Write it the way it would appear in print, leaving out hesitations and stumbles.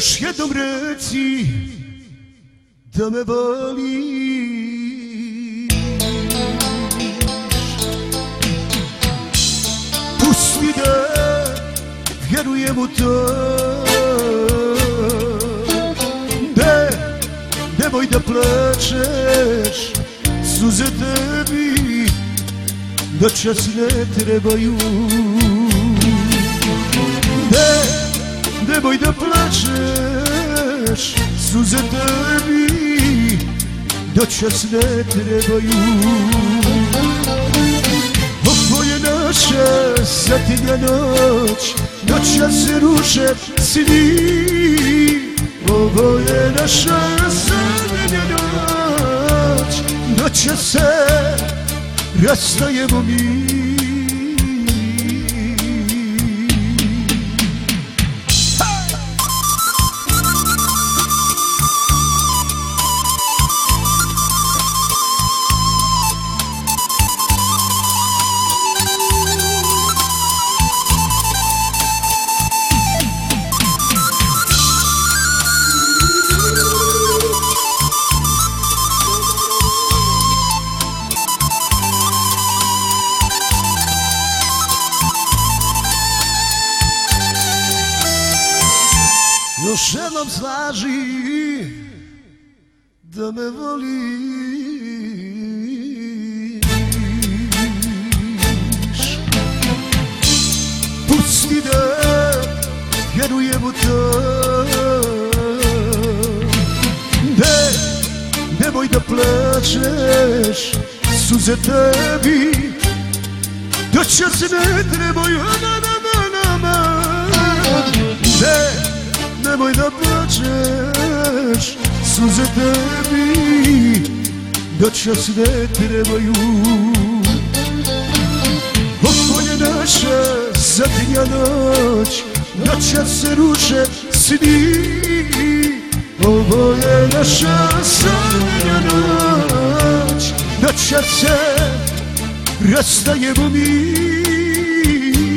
Još jednom reci da me voliš. Pusti da vjerujem u to. Nemoj da plačeš, suze tebi noćas ne trebaju. Nemoj da plačeš, suze tebi noćas ne trebaju. Ovo je naša zatinja noć, noćas se ruše sni. Ovo je naša zadnja noć, noćas se rastajemo mi. Još jednom slaži da me voliš. Pusti da vjerujem u to. Nemoj da plačeš, suze tebi noćas ne trebaju. Nemoj da plačeš, suze tebi noćas ne trebaju. Ovo je naša zadnja noć, noćas se ruše sni. Ovo je naša zadnja noć, noćas se rastajemo mi.